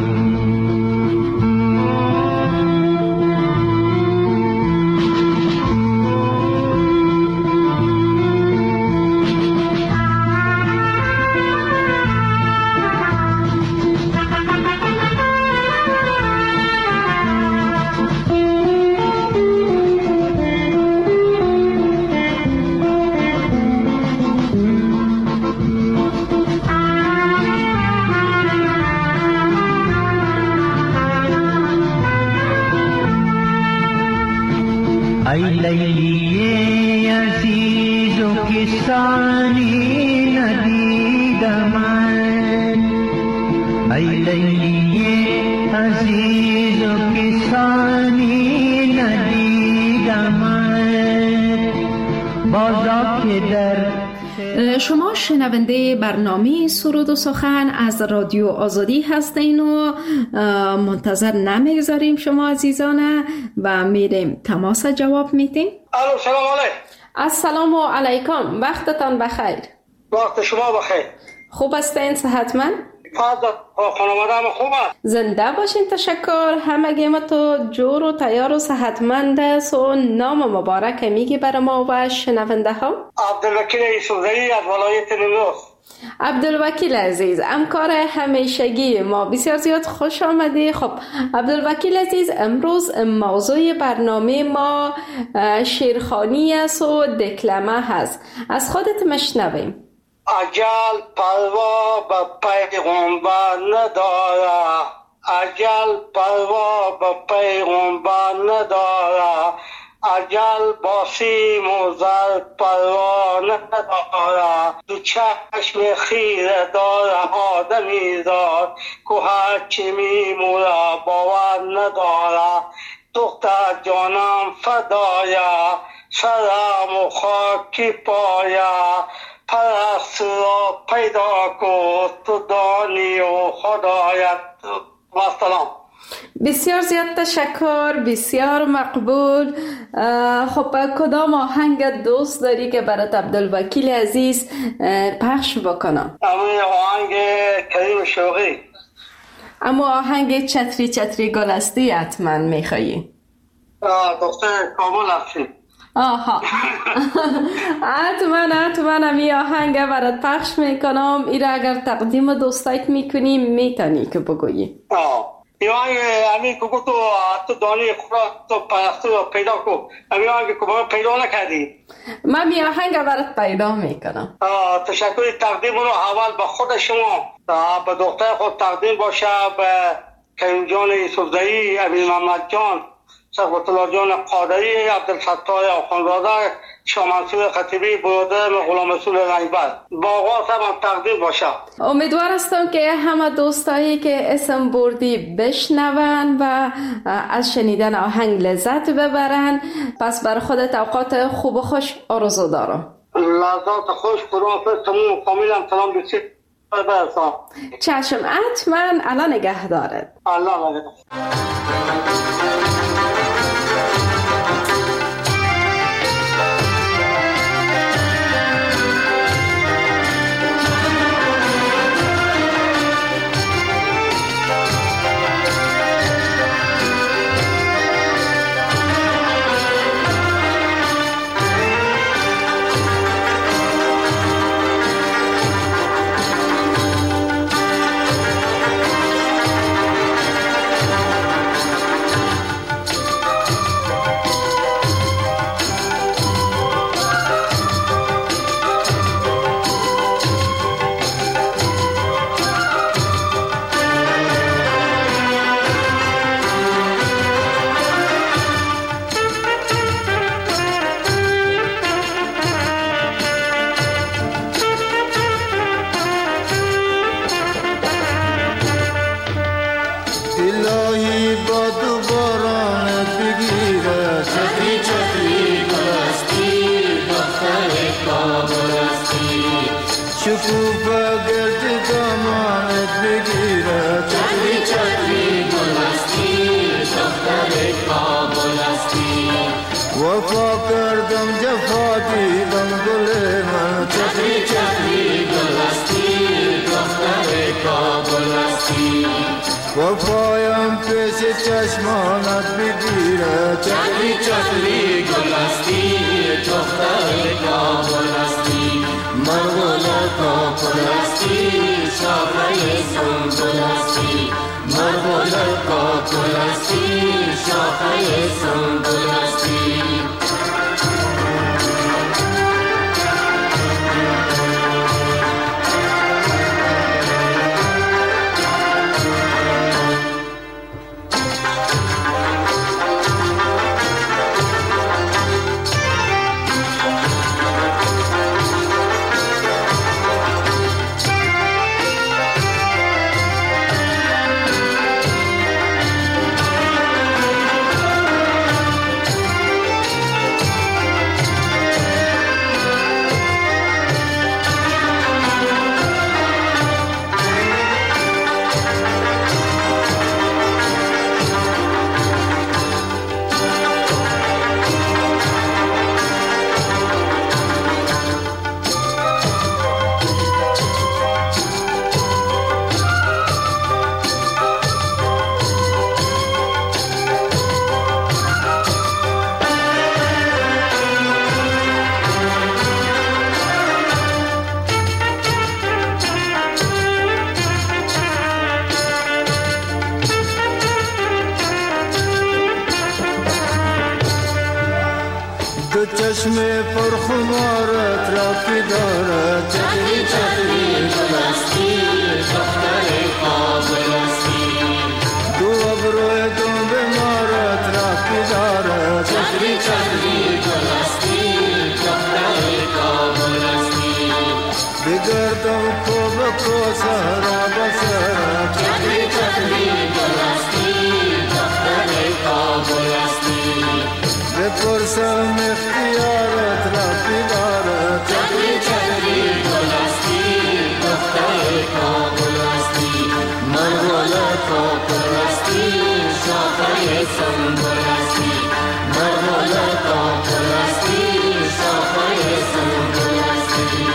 Speaker 6: ای لیلی عزیز و کسانی ندیدم، ای لیلی عزیز و کسانی ندیدم، بازا که در.
Speaker 3: شما شنونده برنامه سرود و سخن از رادیو آزادی هستین و منتظر نمیگذاریم شما عزیزانه و میریم تماس جواب میتیم.
Speaker 10: الو سلام علیکم.
Speaker 3: السلام علیکم، وقتتان بخیر.
Speaker 10: وقت شما بخیر.
Speaker 3: خوب هستین؟ صحتمند؟
Speaker 10: خانواده خوب است.
Speaker 3: زنده باشین. تشکر. همگی ما تو جور و تیار و صحتمند است. و نام مبارک میگی برای ما و شنونده ها؟
Speaker 10: عبدالوکیل یوسفزئی از ولایت نیمروز.
Speaker 3: عبدالوکیل عزیز، همکار همیشگی ما، بسیار زیاد خوش آمدی. خب عبدالوکیل عزیز، امروز موضوع برنامه ما شیرخوانی است و دکلمه هست. از خودت مشنویم.
Speaker 10: اجل پروا به پیغمبر نداره، اجل پروا به پیغمبر نداره، اجل با سیم و زر پروا نداره. دو چشم خیره داره آدمی زاد که هرچی میموره باور نداره. دختر جانم فدایه، سرم و خاکی پایه، پرست را پیدا کن تو دانی و خدایت. و سلام.
Speaker 3: بسیار زیاد تشکر، بسیار مقبول. خب کدام آهنگ دوست داری که برات عبدالوکیل عزیز پخش بکنم؟
Speaker 10: اما آهنگ کریم شوقی.
Speaker 3: اما آهنگ چتری چتری گلستی حتما میخوایی؟
Speaker 10: دختر کامل هستی.
Speaker 3: آها حتما حتما امی آهنگ برات پخش میکنم. ایره اگر تقدیم دوستایت میکنی میتونی که بگویی.
Speaker 10: آه این آهنگ امی که تو تو دانی خدا تو پرسته رو پیدا کن. امی آهنگ که پیدا نکردی،
Speaker 3: من می آهنگ برات پیدا میکنم.
Speaker 10: تشکر. تقدیم رو اول به خود شما، به دختر خود تقدیم باشه، به کریم جان یوسفزئی، امین محمد جان، صفوت الله جان قادری، عبدالفتاح آخوندزاده، شاه منصور خطیبی، برادر غلام رسول رنگبر. با آقا هم تقدیم باشه.
Speaker 3: امیدوار هستم که همه دوستایی که اسم بردی بشنون و از شنیدن آهنگ لذت ببرن. پس بر خودت اوقات خوب و خوش آرزو دارم.
Speaker 10: لذات خوش. قرآن فرست تموم فامیلم سلام بسید برسان.
Speaker 3: چشم. حتما. الله نگه دارد.
Speaker 10: الله نگه دارد.
Speaker 11: شکوفه گرد دامانت بگیره
Speaker 8: چتری چتری گلستی دختر کابل هستی
Speaker 11: وفا کردم جفا دیدم گل من
Speaker 8: چتری چتری گلستی دختر کابل هستی
Speaker 11: وفایم پیش چشمانت بگیره
Speaker 8: چتری چتری گلستی دختر کابل هستی مرغول کابل هستی شاخه سنبل هستی مرغول کابل هستی شاخه سنبل هستی
Speaker 11: چشم پرخمارت را که دارد
Speaker 8: چتری چتری گلستی دختر کابل هستی
Speaker 11: دو ابروی دو بیمارت را که دارد
Speaker 8: چتری چتری گلستی دختر کابل هستی
Speaker 11: بگردم کو بکو سهرا بسرت
Speaker 8: چتری چتری گلستی دختر کابل هستی
Speaker 11: بپرسم اختیارت را که دارد
Speaker 8: چتری چتری گلستی دختر کابل هستی مرغول کابل هستی شاخه سنبل هستی مرغول کابل هستی شاخه سنبل هستی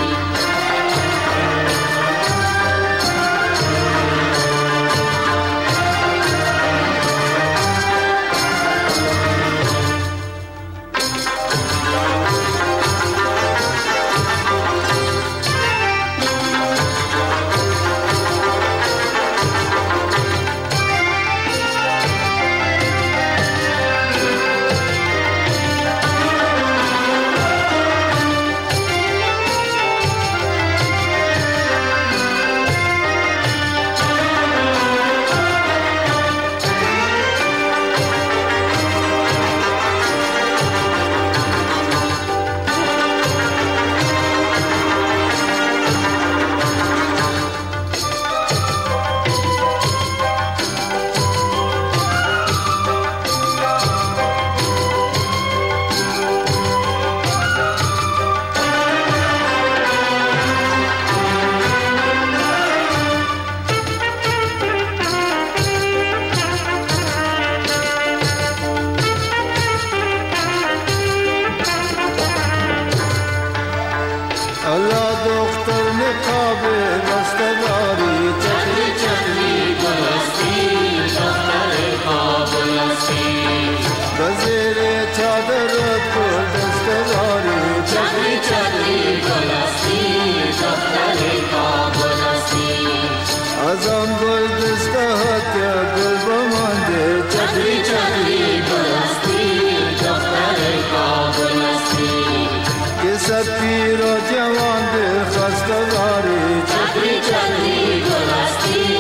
Speaker 11: ازم گل دستهات گل بمانده
Speaker 8: چتری چتری گلستی دختر کابل هستی
Speaker 11: که صد پیر و جوان دل خسته داری
Speaker 8: چتری چتری گلستی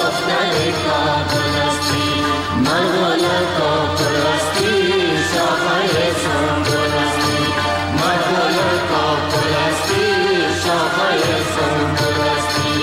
Speaker 8: دختر کابل هستی مرغول کابل هستی شاخه سنبل هستی مرغول کابل هستی شاخه سنبل هستی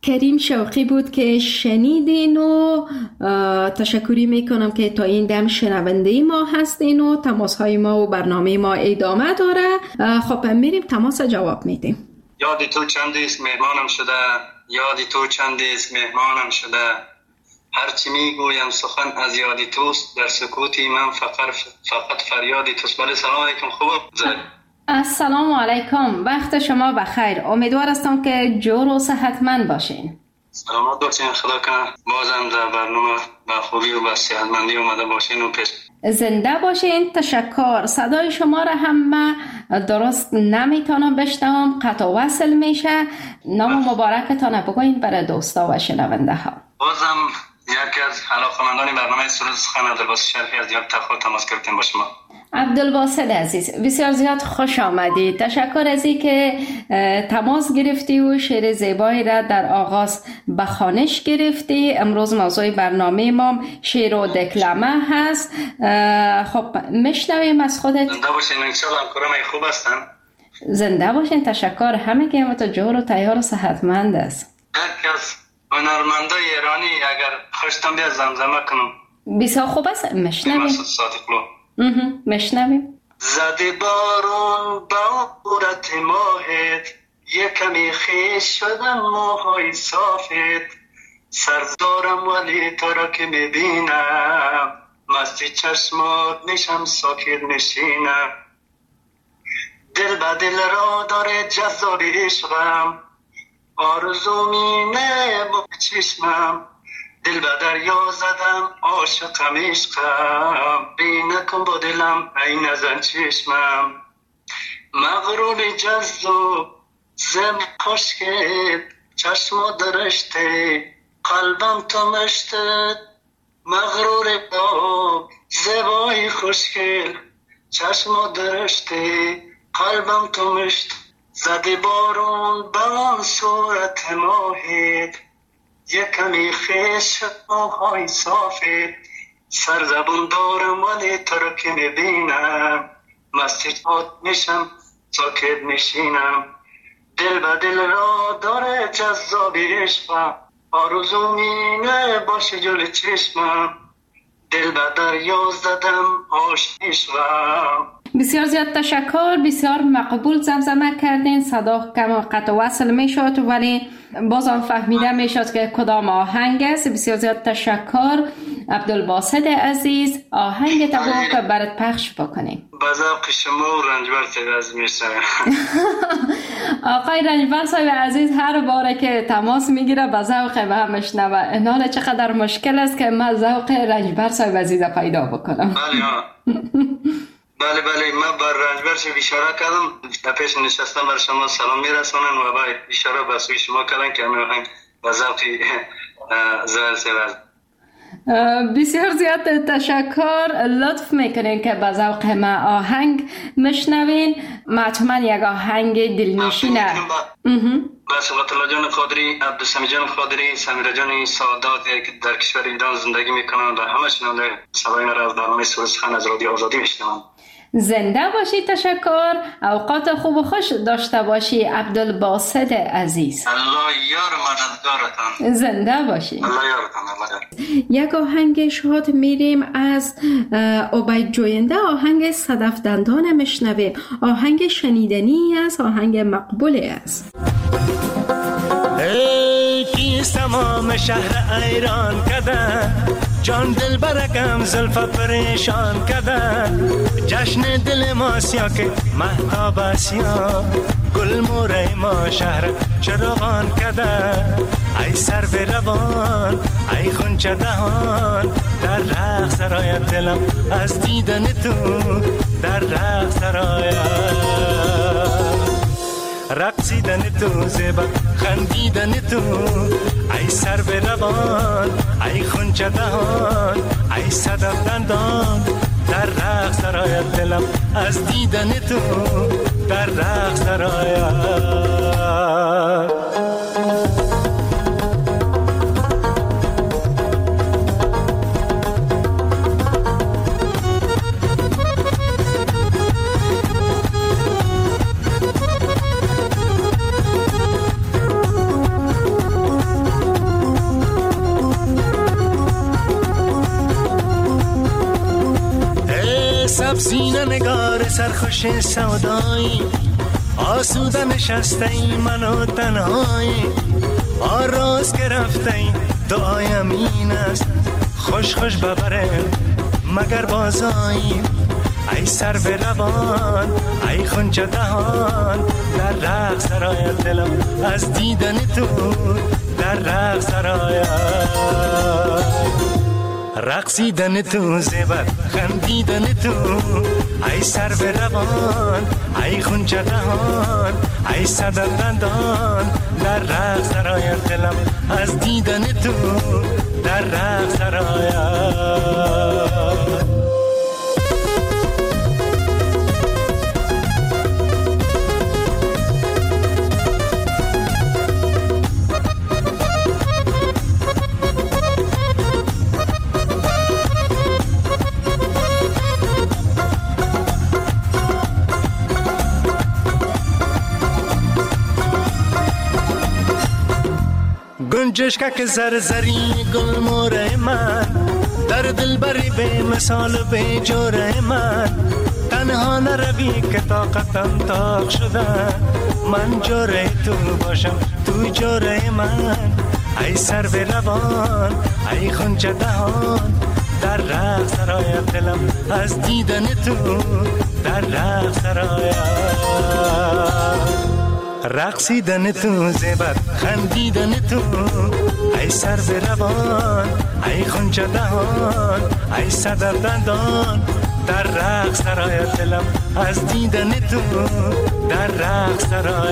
Speaker 3: کریم شوقی بود که شنیدین و تشکری میکنم که تا این دم شنونده ما هستین و تماس های ما و برنامه ما ادامه داره. خب میریم تماس جواب میدیم.
Speaker 9: یادی تو چندیست مهمانم شده، یادی تو چندیست مهمانم شده، هرچی میگویم سخن از یادی توست، در سکوتی من فقط فقط فریادی توست. بله سلام علیکم. خوب زد.
Speaker 3: السلام علیکم، وقت شما بخیر. امیدوار هستم که جور و صحتمند باشین.
Speaker 9: سلامت باشین، خدا کنه بازم در برنامه با خوبی و با صحتمندی اومده باشین و پیش.
Speaker 3: زنده باشین. تشکر. صدای شما را هم من درست نمیتونم بشنوم، قطع و وصل میشه. نام مبارکتان بگوین برای دوستا و شنونده ها.
Speaker 9: بازم یکی از علاقه‌مندان برنامه سرود سخن عبدالباسط شریفی از دیار تخار تماس گرفتیم با شما.
Speaker 3: عبدالباسط عزیز بسیار زیاد خوش آمدی. تشکر از این که تماس گرفتی و شعر زیبایی را در آغاز به خوانش گرفتی. امروز موضوع برنامه ما شعر و دکلمه هست. خب میشنویم از خودت.
Speaker 9: زنده باشین. انشاءالله همکارم خوب هستن.
Speaker 3: زنده باشین. تشکر. همه که تو جور و تیار و صحتمند است.
Speaker 9: یکی از هنرمندای ایرانی اگر خوشتم بیاد زمزمه کنم.
Speaker 3: بسیار خوب است. میشنویم.
Speaker 9: مسعود صادقلو.
Speaker 3: میشنویم.
Speaker 9: زده بارون با عورت ماهت، یکمی خیش شدم موهای صافت، سرزارم ولی تو را که میبینم، مستی چشمات میشم ساکت نشینم. دل به دل را داره جذاب عشقم، آرزو مینه با چشمم، دل به دریا زدم عاشقم عشقم، بی نکن با دلم ای نزن چشمم. مغرور جذب زم خوشگل، چشم درشته قلبم تو مشته، مغرور با زبای خوشگل، چشم درشته قلبم تو مشته. زده بارون بلان صورت ماهت، یکمی خیش موهای صافت، سرزبون دارم ولی تو رو که میبینم، مستی چات میشم ساکت میشینم. دل به دل را داره جذاب عشقم، آرزو مینه باشه جلو چشمم، دل به دریا زدم عاشقم.
Speaker 3: بسیار زیاد تشکر. بسیار مقبول زمزمه کردین. صدا کم قطع وصل می شد ولی بازم فهمیده می شد که کدام آهنگ است. بسیار زیاد تشکر عبدالباسط عزیز. آهنگ تبا که برات پخش بکنیم.
Speaker 9: با ذوق شما و رنجبر صاحب عزیز میشه.
Speaker 3: آقای رنجبر صاحب عزیز هر باره که تماس میگیره با ذوق به هم میشنوه. اینال چقدر مشکل است که من ذوق رنجبر صاحب عزیز پیدا بکنم.
Speaker 9: بله ها. بله بله من بر رنجبر شو اشاره کردم، در پیش نشستم بر شما سلام میرسونن و با اشاره به سوی شما کردن که همین آهنگ با ذوقی زهر سوز.
Speaker 3: بسیار زیاد تشکر. لطف میکنین که با ذوق ما آهنگ مشنوین. مطمئن یک آهنگ دلنشینه.
Speaker 9: با صفت الله جان خادری، عبدالسمی جان خادری، سمیرا جان سعادت که در کشور ایران زندگی میکنن و همه شنونده صدای ما را از برنامه سرود سخن از رادیو آزادی میشنوند.
Speaker 3: زنده باشی. تشکر. اوقات خوب و خوش داشته باشی عبدالباسط عزیز.
Speaker 9: الله یار مددگارتان.
Speaker 3: زنده باشی.
Speaker 9: الله یارتان. الله یار.
Speaker 3: یک آهنگ شاد میریم از عبید جوینده. آهنگ صدف دندان مشنویم. آهنگ شنیدنی است. آهنگ مقبولی است.
Speaker 8: ای کیست تمام شهر ایران کده، جان دل برکم زلفا پریشان کده، جشن دل ما سیا که مهتاب سیا، گل موره ما شهر چراغان کده، ای سر به روان ای خونچه دهان، در رخ سرایت دلم از دیدن تو، در رخ سرایت رقصیدن تو زیبا خندیدن تو، ای سر به روان ای خونچه دهان، ای صدف دندان، در رقص سرایت دلم از دیدن تو، در رقص سرایت.
Speaker 12: سینه نگار سرخوش سودایی، آسوده نشسته ای منو تنهایی، آراز گرفته ای دعایم این است، خوش خوش ببره مگر بازایی. ای سر به روان ای خونچه دهان، در رقص سرایت دلم از دیدن تو، در رقص سرایت رقصیدن تو، زیبر خندیدن تو. ای سر به روان ای خونچه دهان، ای صدر دندان، در رقص سرایت دلم از دیدن تو، در رقص سرایت. گنجشکه که زرزری گل موره من، در دل بری به مثال به جوره من. تنها نروی که طاقتم طاق شده، من جوره تو باشم تو جوره من. ای سر به روان ای خونچه دهان، در رقص سرایت دلم از دیدن تو، در رقص سرایت رقصیدن تو، زیبر خندیدن تو. ای سر به روان ای خونچه دهان، ای صدر دندان، در رقص سرایت دلم از دیدن تو، در رقص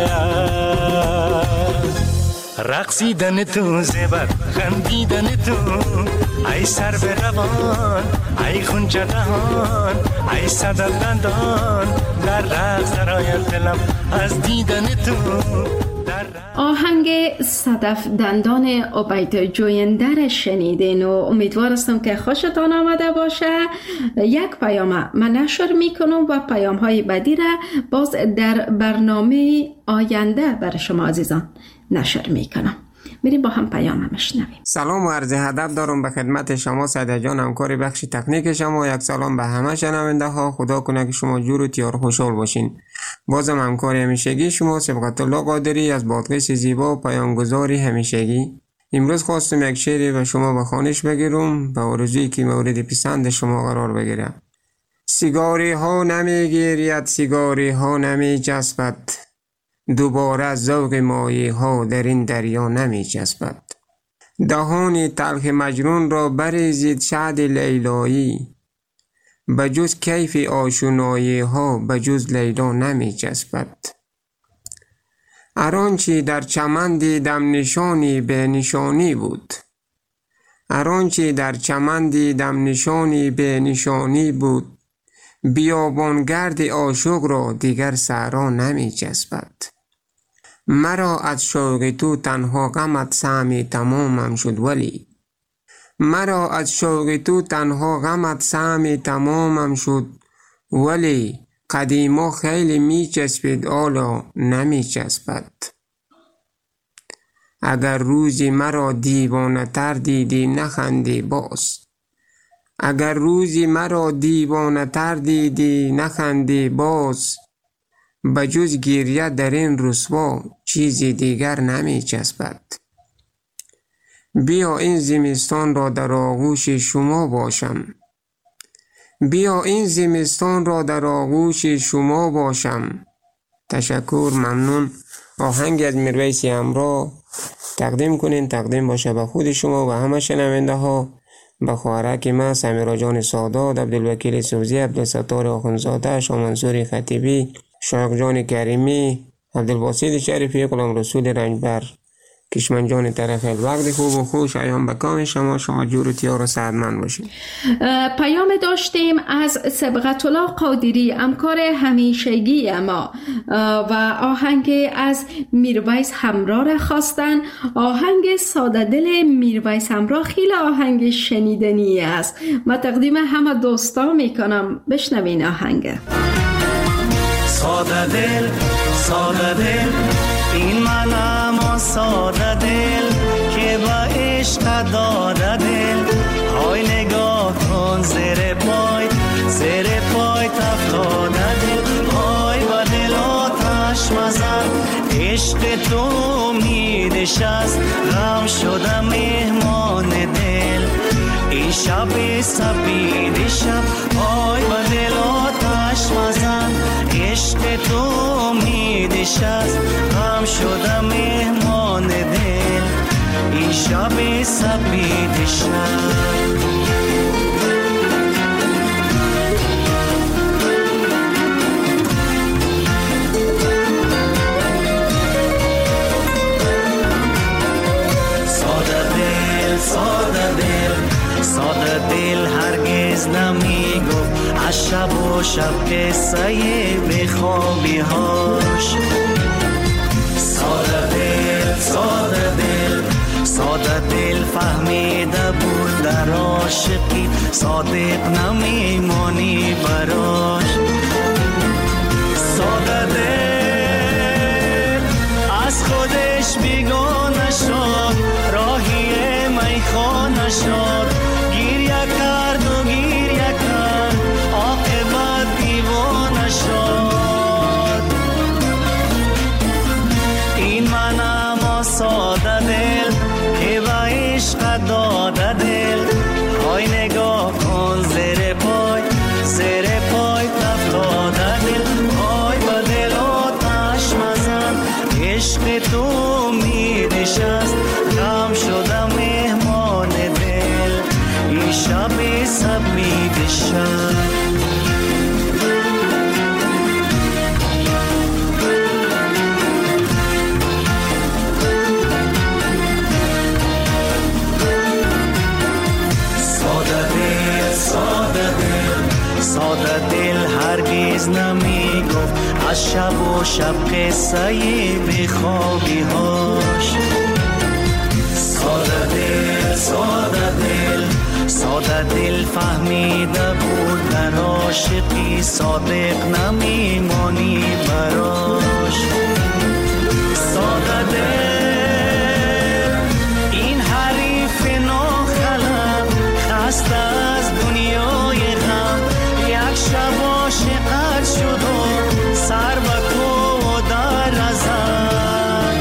Speaker 12: سرایت رقصیدن تو، زیبر خندیدن تو. ای سر به روان ای خونچه دهان، ای صدر دندان، در رقص سرایت دلم از دیدن تو.
Speaker 3: آهنگ صدف دندان عبید جویندر شنیدین و امیدوار هستم که خوشتان آمده باشه. یک پیام من نشر میکنم و پیام های بعدی را باز در برنامه آینده برای شما عزیزان نشر میکنم. میریم با هم پیام بشنویم.
Speaker 13: سلام و عرض ادب دارم به خدمت شما سعید جان، همکار بخش تکنیک شما. یک سلام به همه شنونده ها. خدا کنه که شما جور و تیار خوشحال باشین. بازم همکار همیشگی شما سبقت الله قادری از بادغیس زیبا و پیامگذاری همیشگی. امروز خواستم یک شعری به شما به خوانش بگیرم، به آرزویی که مورد پسند شما قرار بگیره. سیگاری ها نمی گیرید، سیگاری ها نمی جذبد، دوباره ذوق مایه ها در این دریا نمی جذبد. دهان تلخ مجنون را بریزید شعد لیلایی، بجز کیف آشنایی ها بجز لیلا نمی جذبد. ارانچی در چمن دیدم نشانی به نشانی بود، ارانچی در چمن دیدم نشانی به نشانی بود، بیابانگرد عاشق را دیگر صحرا نمی جذبد. مرا از شوق تو تنها غمت سهمی تمامم شد، ولی مرا از شوق تو تنها غمت سهمی تمامم شد، ولی قدیما خیلی می چسبید حالا نمی چسبد. اگر روزی مرا دیوانه تر دیدی نخندی باز، اگر روزی مرا دیوانه تر دیدی نخندی باز، بجز گریه در این رسوا چیزی دیگر نمی چسبد. بیا این زمستان را در آغوش شما باشم، بیا این زمستان را در آغوش شما باشم. تشکر، ممنون. آهنگ از میرویس همراه تقدیم کنین، تقدیم باشه به خود شما و همه شنونده ها، به خواهرک من سمیرا جان سادات، عبدالوکیل سوزی، عبدالستار آخونزاده، شاه منصور خطیبی، شایق جان کریمی، عبدالباسط شریفی، غلام رسول رنجبر، کشمن جان طرف. وقت خوب و خوش ایام به کام شما، شما جور و تیار و سعدمند باشید.
Speaker 3: پیام داشتیم از سبقت الله قادری، همکار همیشگی ما، و آهنگ از میرویس همراه را خواستن. آهنگ ساده دل میرویس همراه خیلی آهنگ شنیدنی است. من تقدیم همه دوستا میکنم، بشنوین آهنگ.
Speaker 12: ساده دل، ساده دل، این منم ساده دل که با عشق داده دل. های نگاه کن زیر پای، زیر پای تفت
Speaker 8: نشست غم شدم مهمان دل این شب سپید شب آی با دل آتش مزن عشق تو می نشست غم شدم مهمان دل این شب سپید شب ساده دل ساده دل هرگز نمی گفت از شب و شب قصه به خوابی هاش ساده دل ساده دل ساده دل فهمیده بود در عاشقی صادق نمی مانی براش ساده دل از خودش بیگانه شد راهی میخانه شد گریه کرد و گریه کرد عاقبت دیوانه شد این من اما ساده دل که با عشق داده دل های نگاه کن زیر پای زیر پای تفتاده دل های با دل آتش مزن عشق تو می نشست غم شدم مهمان دل این شب سپید شب ساده دل ساده دل ساده دل هرگز نمی گفت از شب و شب قصه به خوابی هاش ساده دل ساده دل ساده دل فهمیده بود در عاشقی صادق نمی مانی براش ساده دل این حریف ناخلم خسته از دنیای غم یک شب عاشقت شد و سر به کو در ازد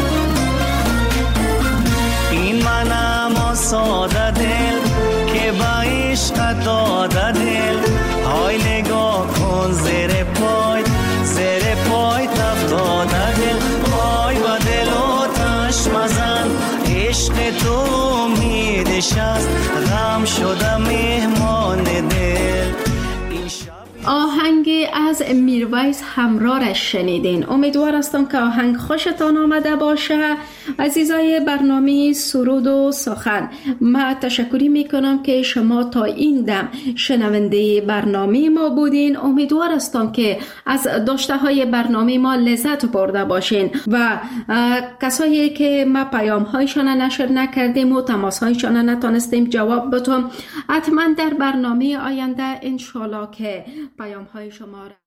Speaker 8: این منم ساده دل که با عشق داده دل های نگاه کن زیر پای زیر پای تفتاده دل های با دل آتش مزن عشق تو می نشست غم شده مهمان دل
Speaker 3: آهنگ از میرویس همرارش شنیدین. امیدوار هستم که آهنگ خوشتان آمده باشه. عزیزای برنامه سرود و سخن، من تشکری میکنم که شما تا این دم شنونده برنامه ما بودین. امیدوار هستم که از داشته های برنامه ما لذت برده باشین و کسایی که ما پیام هایشان نشر نکردیم و تماس هایشان نتانستیم جواب بدیم، حتما در برنامه آینده انشالله که پیام های شما را